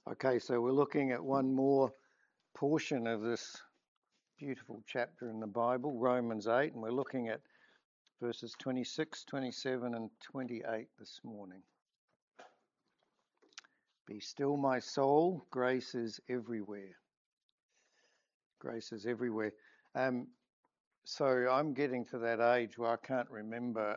Okay, so we're looking at one more portion of this beautiful chapter in the Bible, Romans 8, and we're looking at verses 26, 27, and 28 this morning. Be still, my soul, grace is everywhere. Grace is everywhere. So I'm getting to that age where I can't remember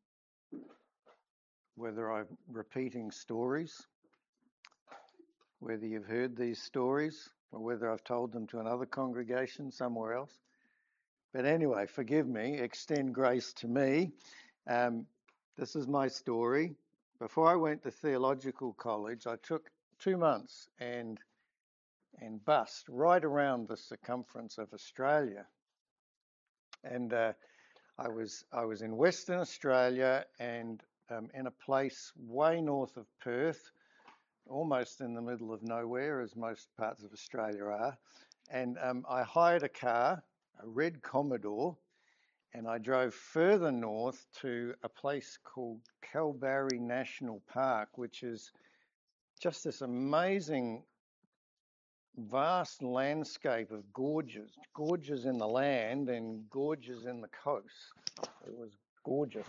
whether I'm repeating stories, whether you've heard these stories, or whether I've told them to another congregation somewhere else. But anyway, forgive me, extend grace to me. This is my story. Before I went to theological college, I took 2 months and bussed right around the circumference of Australia. And I was in Western Australia and in a place way north of Perth, almost in the middle of nowhere, as most parts of Australia are. And I hired a car, a red Commodore, and I drove further north to a place called Kalbarri National Park, which is just this amazing, vast landscape of gorges in the land and gorges in the coast. It was gorgeous.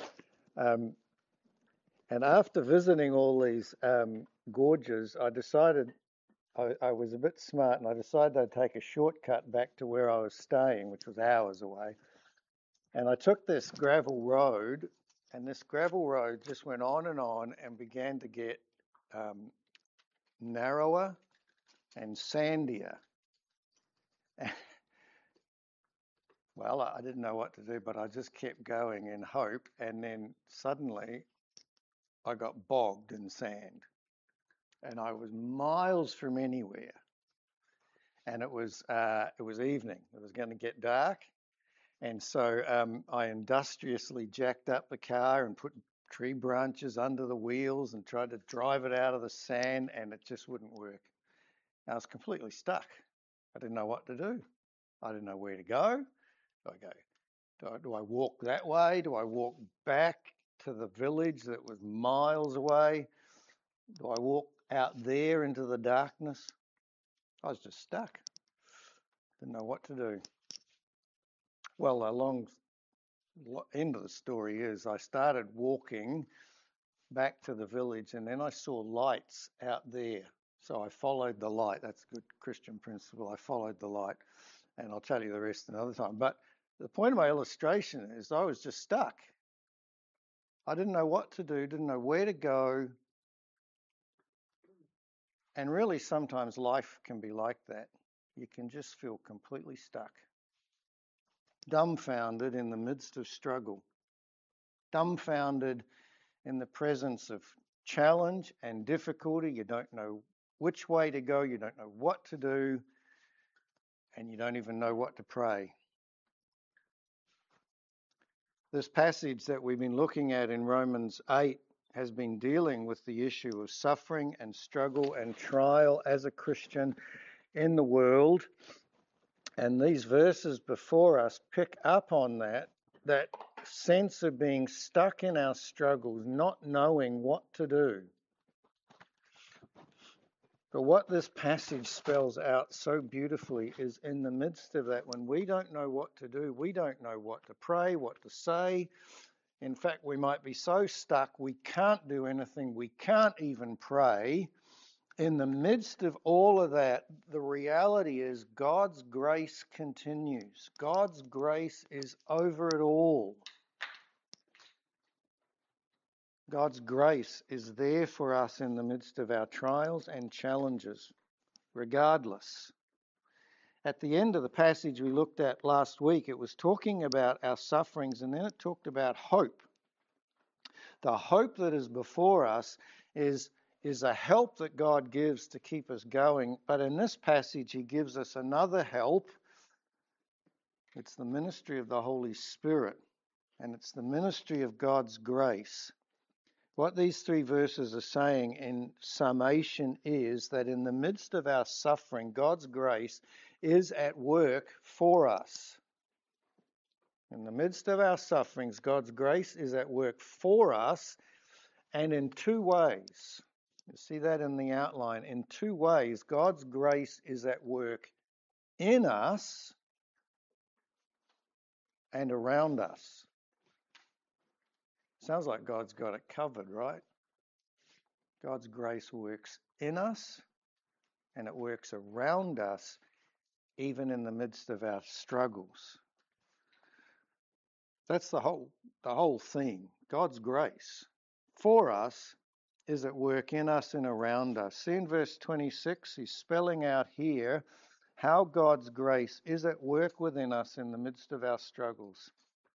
And after visiting all these gorges, I decided I was a bit smart, and I decided I'd take a shortcut back to where I was staying, which was hours away. And I took this gravel road, and this gravel road just went on and began to get narrower and sandier. Well, I didn't know what to do, but I just kept going in hope, and then suddenly I got bogged in sand, and I was miles from anywhere. And it was evening. It was going to get dark. And so I industriously jacked up the car and put tree branches under the wheels and tried to drive it out of the sand, and it just wouldn't work. I was completely stuck. I didn't know what to do. I didn't know where to go. Do I walk that way? Do I walk back to the village that was miles away? Do I walk out there into the darkness? I was just stuck. Didn't know what to do. Well, the long end of the story is I started walking back to the village, and then I saw lights out there. So I followed the light. That's a good Christian principle. I followed the light, and I'll tell you the rest another time. But the point of my illustration is I was just stuck. I didn't know what to do, didn't know where to go. And really, sometimes life can be like that. You can just feel completely stuck, dumbfounded in the midst of struggle, dumbfounded in the presence of challenge and difficulty. You don't know which way to go, you don't know what to do, and you don't even know what to pray. This passage that we've been looking at in Romans 8 has been dealing with the issue of suffering and struggle and trial as a Christian in the world. And these verses before us pick up on that sense of being stuck in our struggles, not knowing what to do. But what this passage spells out so beautifully is in the midst of that, when we don't know what to do, we don't know what to pray, what to say. In fact, we might be so stuck we can't do anything, we can't even pray. In the midst of all of that, the reality is God's grace continues. God's grace is over it all. God's grace is there for us in the midst of our trials and challenges, regardless. At the end of the passage we looked at last week, it was talking about our sufferings, and then it talked about hope. The hope that is before us is a help that God gives to keep us going. But in this passage, he gives us another help. It's the ministry of the Holy Spirit, and it's the ministry of God's grace. What these three verses are saying in summation is that in the midst of our suffering, God's grace is at work for us. In the midst of our sufferings, God's grace is at work for us, and in two ways. You see that in the outline. In two ways, God's grace is at work in us and around us. Sounds like God's got it covered, right? God's grace works in us and it works around us, even in the midst of our struggles. That's the whole theme. God's grace for us is at work in us and around us. See in verse 26, he's spelling out here how God's grace is at work within us in the midst of our struggles.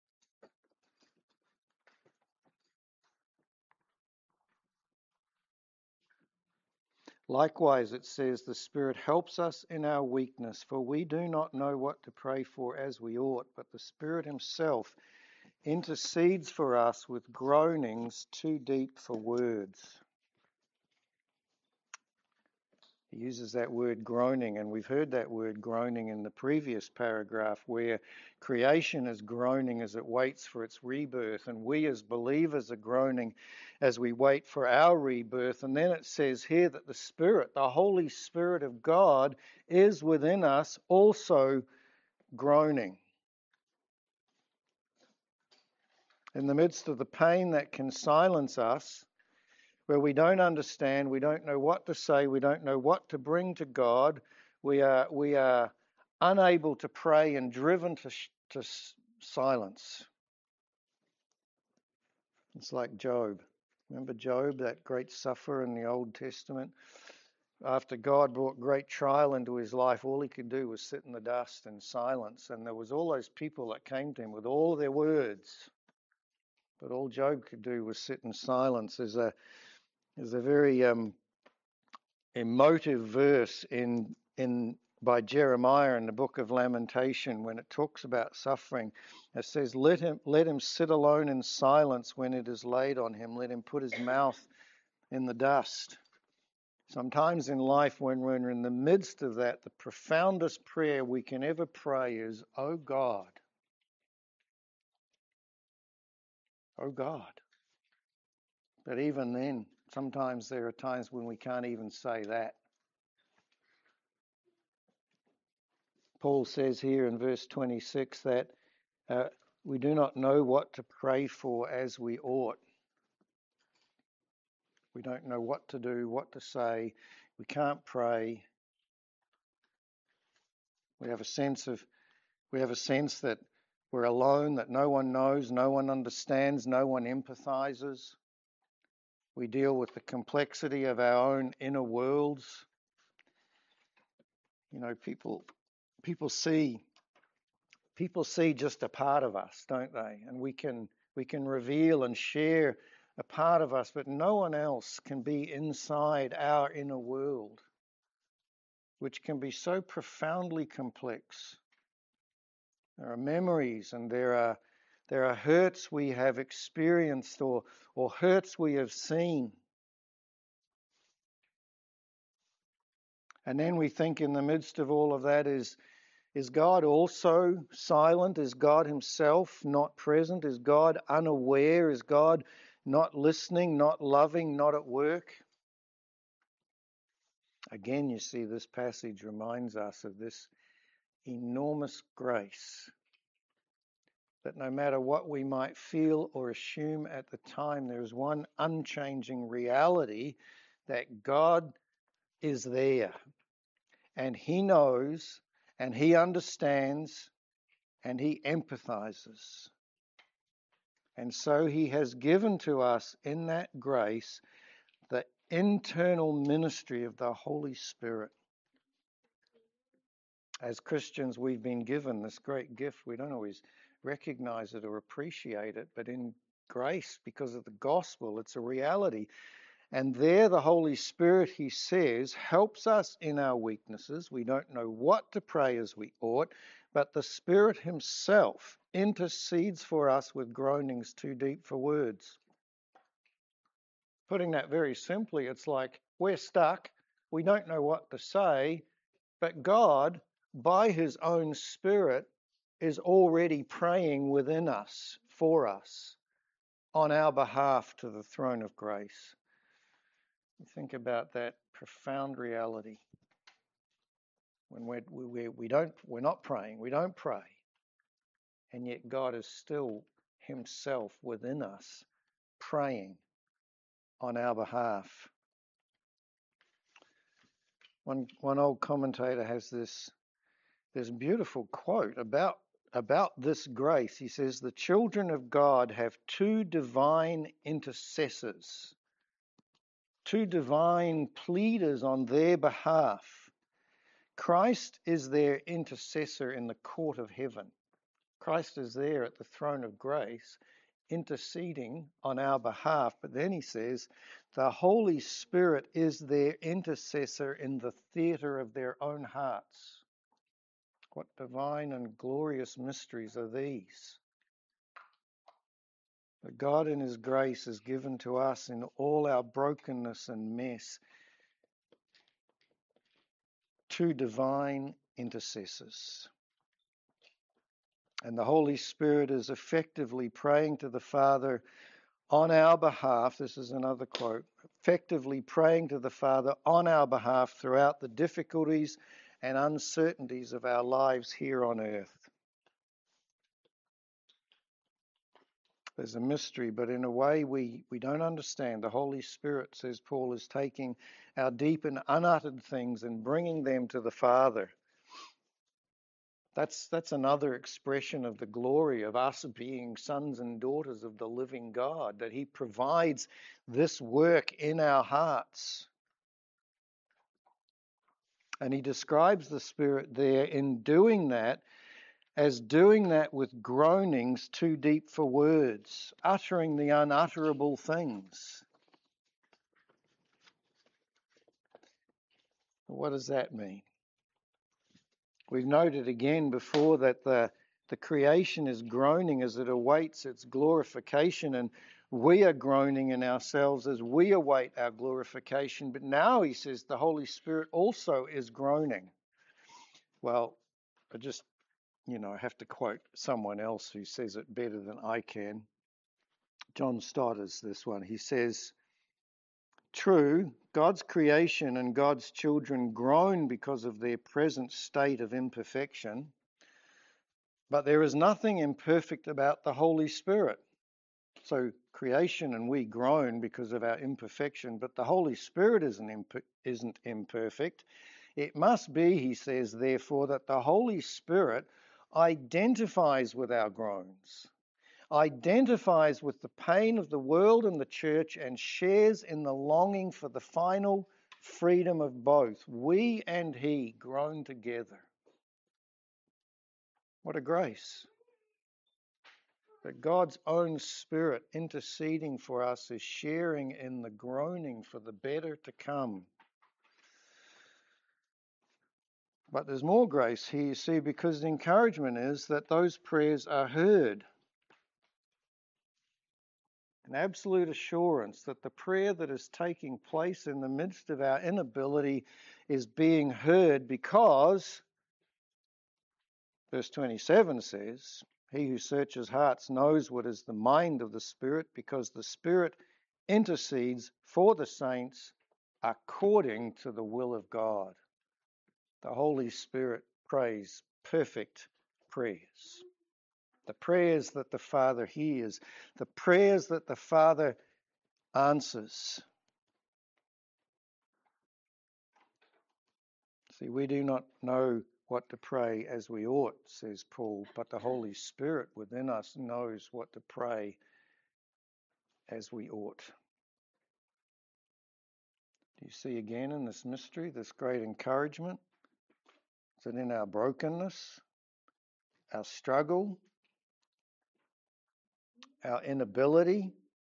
Likewise, it says, the Spirit helps us in our weakness, for we do not know what to pray for as we ought, but the Spirit himself intercedes for us with groanings too deep for words. He uses that word groaning, and we've heard that word groaning in the previous paragraph, where creation is groaning as it waits for its rebirth, and we as believers are groaning as we wait for our rebirth. And then it says here that the Spirit, the Holy Spirit of God, is within us also groaning. In the midst of the pain that can silence us, where we don't understand, we don't know what to say, we don't know what to bring to God, we are unable to pray and driven to silence. It's like Job. Remember Job, that great sufferer in the Old Testament? After God brought great trial into his life, all he could do was sit in the dust in silence. And there was all those people that came to him with all their words. But all Job could do was sit in silence. There's a very emotive verse in by Jeremiah in the book of Lamentation when it talks about suffering. It says, let him sit alone in silence when it is laid on him. Let him put his mouth in the dust. Sometimes in life, when we're in the midst of that, the profoundest prayer we can ever pray is, oh God. Oh God. But even then, sometimes there are times when we can't even say that. Paul says here in verse 26 that we do not know what to pray for as we ought. We don't know what to do, what to say. We can't pray. We have a sense that we're alone, that no one knows, no one understands, no one empathizes. We deal with the complexity of our own inner worlds. You know, people see just a part of us, don't they? And we can reveal and share a part of us, but no one else can be inside our inner world, which can be so profoundly complex. There are memories and there are hurts we have experienced or hurts we have seen. And then we think in the midst of all of that, is God also silent? Is God himself not present? Is God unaware? Is God not listening, not loving, not at work? Again, you see, this passage reminds us of this enormous grace, that no matter what we might feel or assume at the time, there is one unchanging reality, that God is there and he knows and he understands and he empathizes. And so he has given to us in that grace the internal ministry of the Holy Spirit. As Christians, we've been given this great gift. We don't always recognize it or appreciate it, but in grace, because of the gospel, it's a reality. And there the Holy Spirit, he says, helps us in our weaknesses. We don't know what to pray as we ought, but the Spirit himself intercedes for us with groanings too deep for words. Putting that very simply, it's like we're stuck, we don't know what to say, but God, by his own Spirit, is already praying within us, for us, on our behalf to the throne of grace. You think about that profound reality. When we're not praying, we don't pray, and yet God is still Himself within us, praying on our behalf. One old commentator has this beautiful quote about this grace. He says, "The children of God have two divine intercessors, two divine pleaders on their behalf. Christ is their intercessor in the court of heaven." Christ is there at the throne of grace, interceding on our behalf. But then he says, the Holy Spirit is their intercessor in the theatre of their own hearts. What divine and glorious mysteries are these? That God in His grace has given to us in all our brokenness and mess two divine intercessors. And the Holy Spirit is effectively praying to the Father on our behalf. This is another quote. Effectively praying to the Father on our behalf throughout the difficulties and uncertainties of our lives here on earth. There's a mystery, but in a way we don't understand. The Holy Spirit, says Paul, is taking our deep and unuttered things and bringing them to the Father. That's another expression of the glory of us being sons and daughters of the living God, that He provides this work in our hearts. And he describes the Spirit there in doing that as doing that with groanings too deep for words, uttering the unutterable things. What does that mean? We've noted again before that the creation is groaning as it awaits its glorification, and we are groaning in ourselves as we await our glorification. But now he says the Holy Spirit also is groaning. Well, I have to quote someone else who says it better than I can. John Stott is this one. He says, "True, God's creation and God's children groan because of their present state of imperfection, but there is nothing imperfect about the Holy Spirit." So creation and we groan because of our imperfection, but the Holy Spirit isn't imperfect. It must be, he says, therefore, that the Holy Spirit identifies with our groans, identifies with the pain of the world and the church, and shares in the longing for the final freedom of both. We and He groan together. What a grace. That God's own Spirit interceding for us is sharing in the groaning for the better to come. But there's more grace here, you see, because the encouragement is that those prayers are heard. An absolute assurance that the prayer that is taking place in the midst of our inability is being heard because, verse 27 says, "He who searches hearts knows what is the mind of the Spirit, because the Spirit intercedes for the saints according to the will of God." The Holy Spirit prays perfect prayers. The prayers that the Father hears, the prayers that the Father answers. See, we do not know what to pray as we ought, says Paul, but the Holy Spirit within us knows what to pray as we ought. Do you see again in this mystery, this great encouragement? That in our brokenness, our struggle, our inability,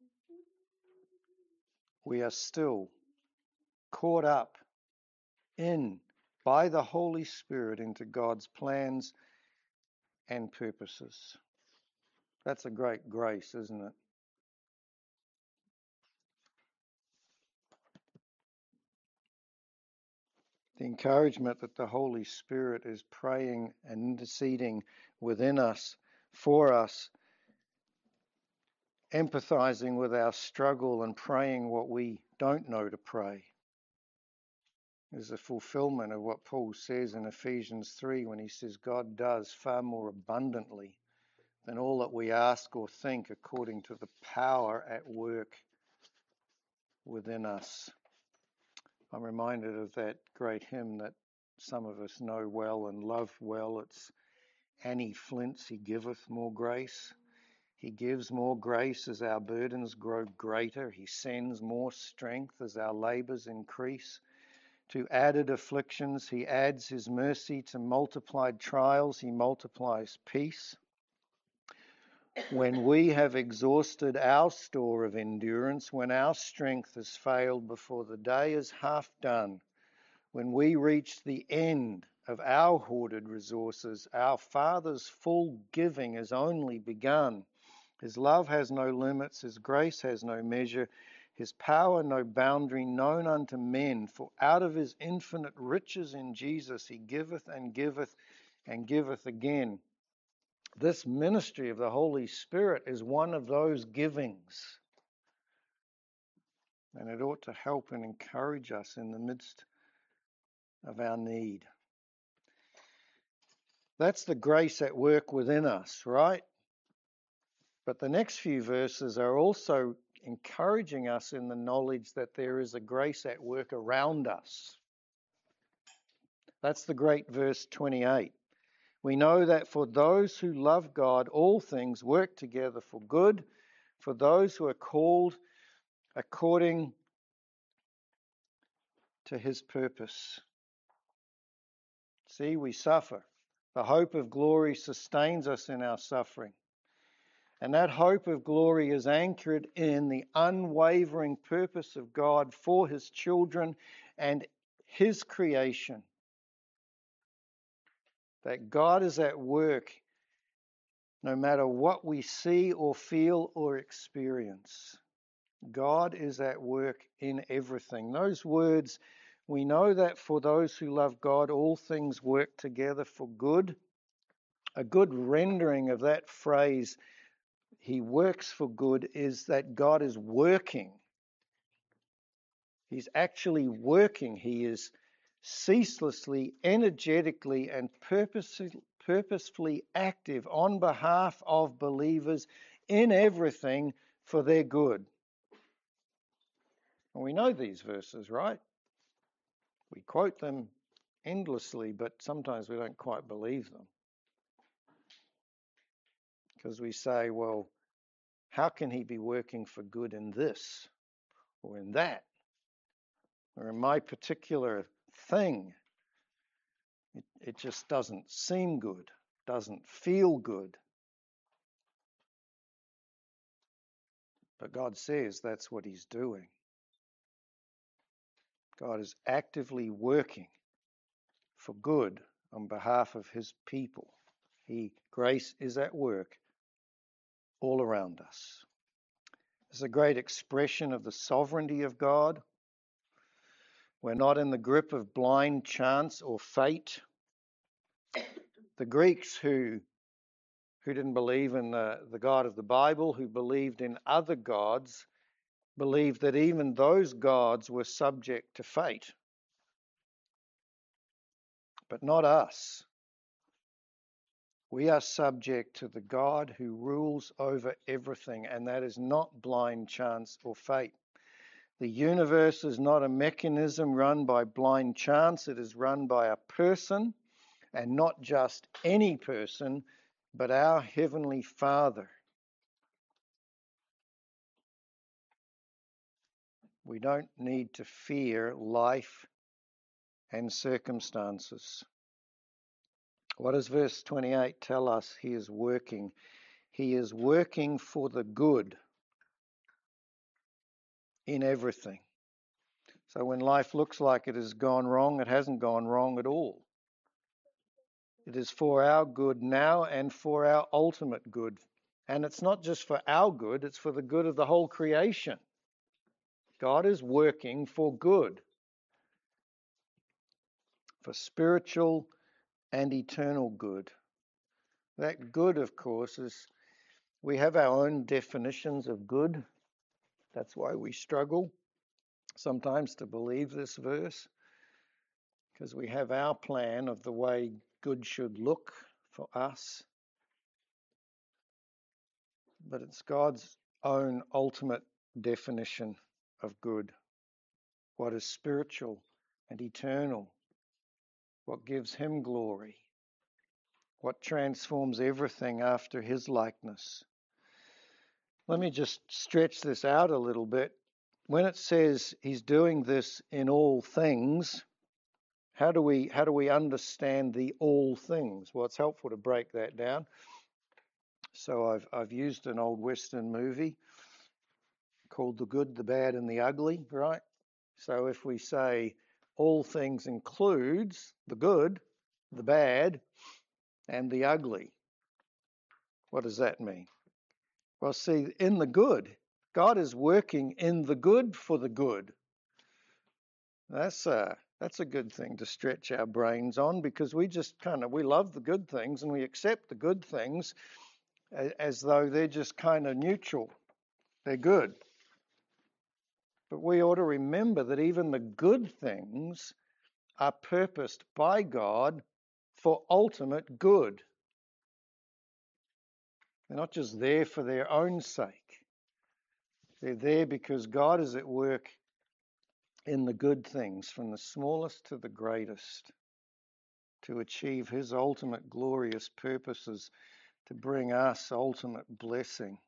we are still caught up by the Holy Spirit into God's plans and purposes. That's a great grace, isn't it? The encouragement that the Holy Spirit is praying and interceding within us, for us, empathizing with our struggle and praying what we don't know to pray. Is a fulfillment of what Paul says in Ephesians 3 when he says God does far more abundantly than all that we ask or think according to the power at work within us. I'm reminded of that great hymn that some of us know well and love well. It's Annie Flint's He Giveth More Grace. He gives more grace as our burdens grow greater. He sends more strength as our labours increase. To added afflictions, he adds his mercy. To multiplied trials, he multiplies peace. When we have exhausted our store of endurance, when our strength has failed before the day is half done, when we reach the end of our hoarded resources, our Father's full giving has only begun. His love has no limits, his grace has no measure, his power no boundary known unto men. For out of his infinite riches in Jesus he giveth and giveth and giveth again. This ministry of the Holy Spirit is one of those givings. And it ought to help and encourage us in the midst of our need. That's the grace at work within us, right? But the next few verses are also encouraging us in the knowledge that there is a grace at work around us. That's the great verse 28. We know that for those who love God, all things work together for good, for those who are called according to his purpose. See, we suffer. The hope of glory sustains us in our suffering. And that hope of glory is anchored in the unwavering purpose of God for his children and his creation. That God is at work no matter what we see or feel or experience. God is at work in everything. Those words, we know that for those who love God, all things work together for good. A good rendering of that phrase, he works for good, is that God is working. He's actually working. He is ceaselessly, energetically, and purposefully active on behalf of believers in everything for their good. And we know these verses, right? We quote them endlessly, but sometimes we don't quite believe them. Because we say, well, how can he be working for good in this or in that or in my particular thing? It just doesn't seem good, doesn't feel good. But God says that's what he's doing. God is actively working for good on behalf of his people. Grace is at work all around us. It's a great expression of the sovereignty of God. We're not in the grip of blind chance or fate. The Greeks who didn't believe in the God of the Bible, who believed in other gods, believed that even those gods were subject to fate. But not us. We are subject to the God who rules over everything, and that is not blind chance or fate. The universe is not a mechanism run by blind chance. It is run by a person, and not just any person, but our Heavenly Father. We don't need to fear life and circumstances. What does verse 28 tell us? He is working. He is working for the good in everything. So when life looks like it has gone wrong, it hasn't gone wrong at all. It is for our good now and for our ultimate good. And it's not just for our good, it's for the good of the whole creation. God is working for good, for spiritual and eternal good. That good, of course, is we have our own definitions of good. That's why we struggle. sometimes to believe this verse because we have our plan of the way good should look for us, but it's God's own ultimate definition of good, what is spiritual and eternal, what gives him glory, what transforms everything after his likeness. Let me just stretch this out a little bit. When it says he's doing this in all things, how do we understand the all things? Well, it's helpful to break that down. So I've used an old Western movie called The Good, the Bad, and the Ugly, right? So if we say all things includes the good, the bad, and the ugly, what does that mean? Well, see, in the good, God is working in the good for the good. That's a good thing to stretch our brains on, because we just we love the good things and we accept the good things as though they're just kind of neutral. They're good. But we ought to remember that even the good things are purposed by God for ultimate good. They're not just there for their own sake. They're there because God is at work in the good things, from the smallest to the greatest, to achieve his ultimate glorious purposes, to bring us ultimate blessing.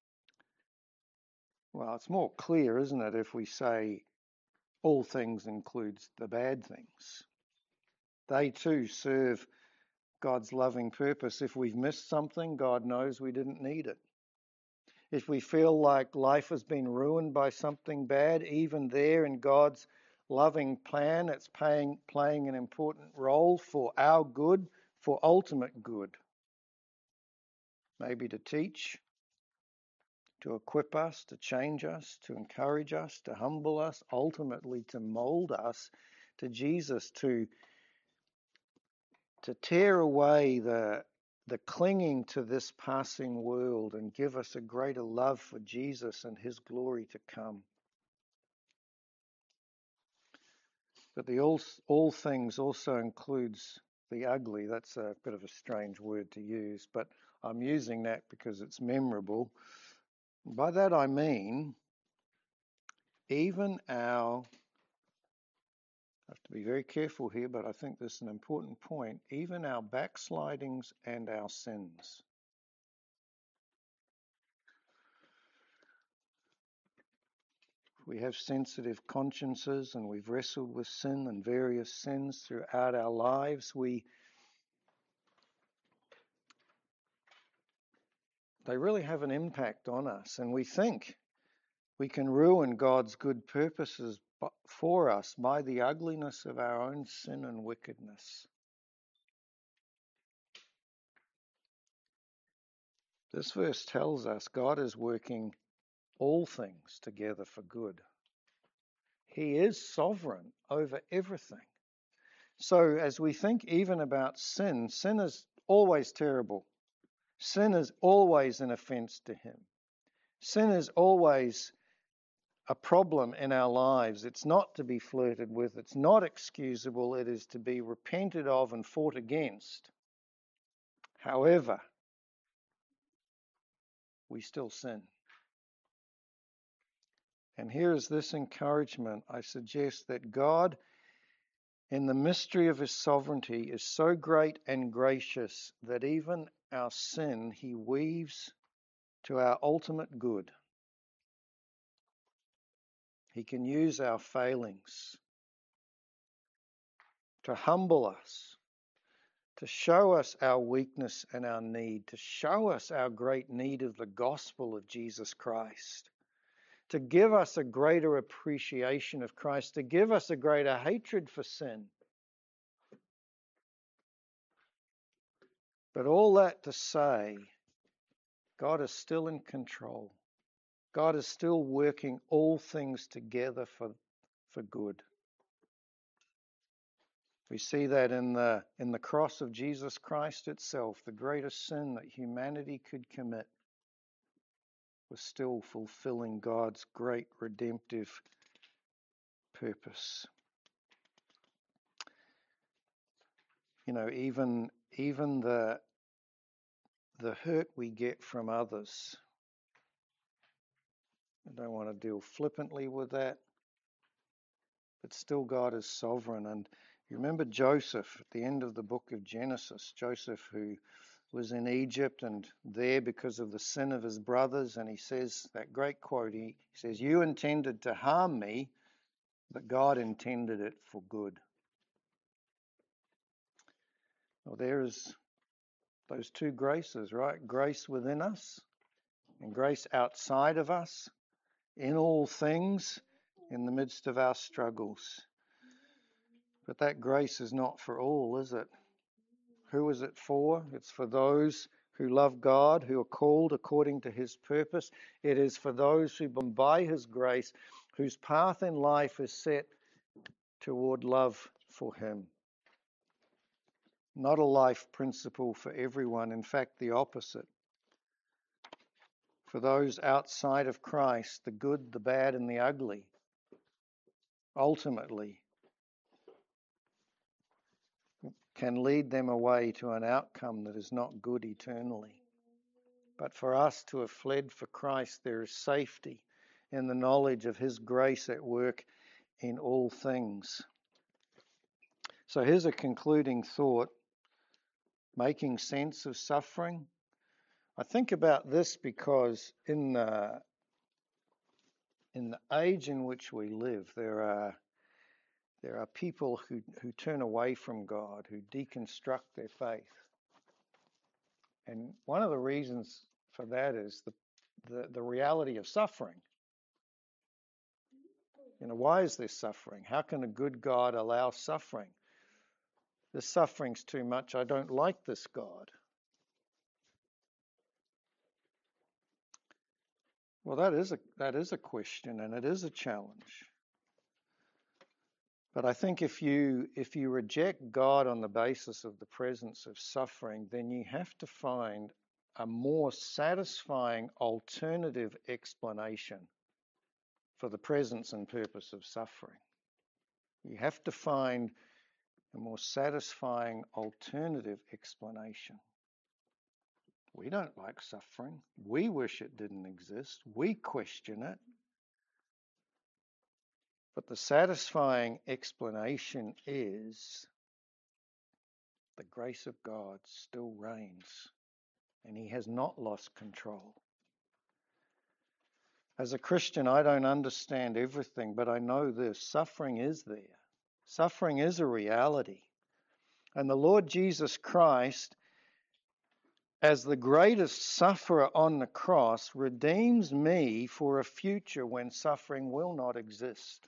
Well, it's more clear, isn't it, if we say all things includes the bad things. They too serve God's loving purpose. If we've missed something, God knows we didn't need it. If we feel like life has been ruined by something bad, even there in God's loving plan, it's playing an important role for our good, for ultimate good. Maybe to teach, to equip us, to change us, to encourage us, to humble us, ultimately to mold us to Jesus, to tear away the clinging to this passing world and give us a greater love for Jesus and his glory to come. But the all things also includes the ugly. That's a bit of a strange word to use, but I'm using that because it's memorable. By that I mean even our, I have to be very careful here, but I think this is an important point, even our backslidings and our sins. We have sensitive consciences and we've wrestled with sin and various sins throughout our lives. They really have an impact on us, and we think we can ruin God's good purposes for us by the ugliness of our own sin and wickedness. This verse tells us God is working all things together for good. He is sovereign over everything. So as we think even about sin, sin is always terrible. Sin is always an offense to him. Sin is always a problem in our lives. It's not to be flirted with. It's not excusable. It is to be repented of and fought against. However, we still sin. And here is this encouragement. I suggest that God, in the mystery of his sovereignty, is so great and gracious that even our sin he weaves to our ultimate good. He can use our failings to humble us, to show us our weakness and our need, to show us our great need of the gospel of Jesus Christ, to give us a greater appreciation of Christ, to give us a greater hatred for sin. But all that to say, God is still in control. God is still working all things together for good. We see that in the cross of Jesus Christ itself. The greatest sin that humanity could commit was still fulfilling God's great redemptive purpose. You know, even the hurt we get from others, I don't want to deal flippantly with that, but still God is sovereign. And you remember Joseph at the end of the book of Genesis, Joseph who was in Egypt and there because of the sin of his brothers, and he says that great quote, he says, "You intended to harm me, but God intended it for good." Well, there is those two graces, right? Grace within us and grace outside of us, in all things, in the midst of our struggles. But that grace is not for all, is it? Who is it for? It's for those who love God, who are called according to his purpose. It is for those who, by his grace, whose path in life is set toward love for him. Not a life principle for everyone. In fact, the opposite. For those outside of Christ, the good, the bad, and the ugly, ultimately, can lead them away to an outcome that is not good eternally. But for us to have fled for Christ, there is safety in the knowledge of his grace at work in all things. So here's a concluding thought, making sense of suffering. I think about this because in the age in which we live, there are people who turn away from God, who deconstruct their faith. And one of the reasons for that is the reality of suffering. You know, why is there suffering? How can a good God allow suffering? This suffering's too much. I don't like this God. Well, that is a question, and it is a challenge. But I think if you reject God on the basis of the presence of suffering, then you have to find a more satisfying alternative explanation for the presence and purpose of suffering. You have to find a more satisfying alternative explanation. We don't like suffering. We wish it didn't exist. We question it. But the satisfying explanation is the grace of God still reigns, and he has not lost control. As a Christian, I don't understand everything, but I know this: suffering is there. Suffering is a reality. And the Lord Jesus Christ, as the greatest sufferer on the cross, redeems me for a future when suffering will not exist.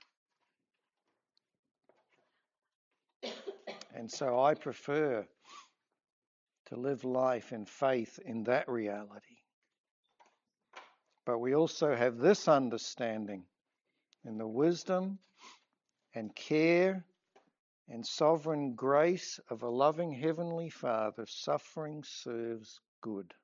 And so I prefer to live life in faith in that reality. But we also have this understanding in the wisdom and care and sovereign grace of a loving Heavenly Father, suffering serves good.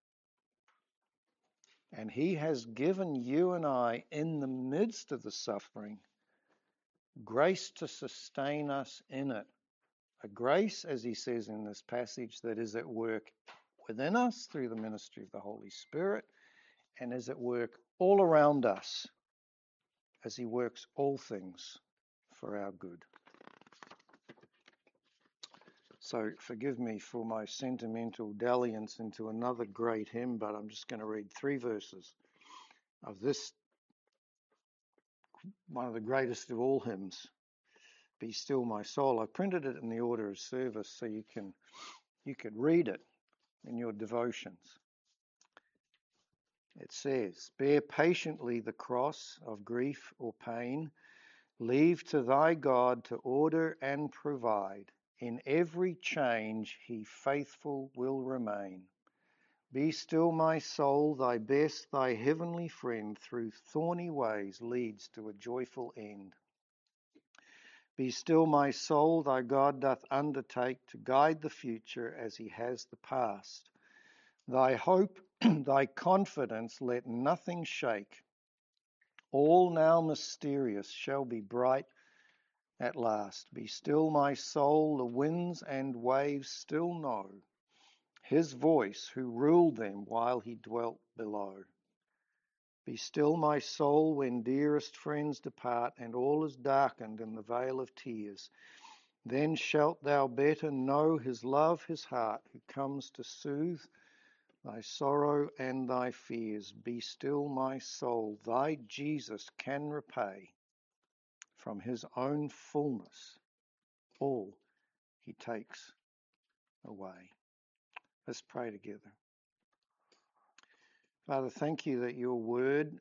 And he has given you and I, in the midst of the suffering, grace to sustain us in it. A grace, as he says in this passage, that is at work within us through the ministry of the Holy Spirit, and is at work all around us as he works all things for our good. So forgive me for my sentimental dalliance into another great hymn, but I'm just going to read 3 verses of this, one of the greatest of all hymns, Be Still My Soul. I printed it in the order of service so you could read it in your devotions. It says, Bear patiently the cross of grief or pain. Leave to thy God to order and provide. In every change he faithful will remain. Be still my soul, thy best, thy heavenly friend, through thorny ways leads to a joyful end. Be still my soul, thy God doth undertake to guide the future as he has the past. Thy hope, thy confidence, let nothing shake. All now mysterious shall be bright at last. Be still, my soul, the winds and waves still know his voice who ruled them while he dwelt below. Be still, my soul, when dearest friends depart and all is darkened in the vale of tears. Then shalt thou better know his love, his heart, who comes to soothe thy sorrow and thy fears. Be still, my soul, thy Jesus can repay from his own fullness all he takes away. Let's pray together. Father, thank you that your word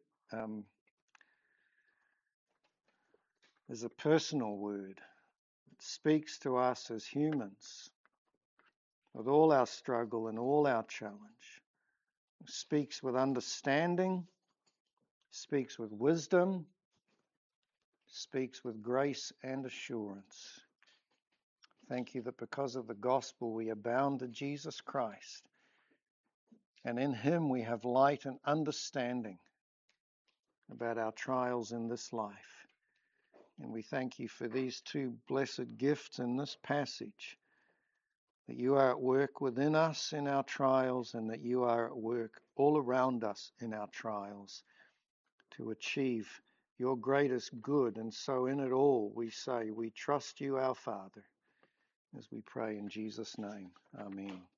is a personal word. It speaks to us as humans with all our struggle and all our challenge. It speaks with understanding, speaks with wisdom, speaks with grace and assurance. Thank you that because of the gospel we are bound to Jesus Christ, and in him we have light and understanding about our trials in this life. And we thank you for these two blessed gifts in this passage, that you are at work within us in our trials and that you are at work all around us in our trials to achieve your greatest good. And so in it all we say we trust you, our Father, as we pray in Jesus' name. Amen.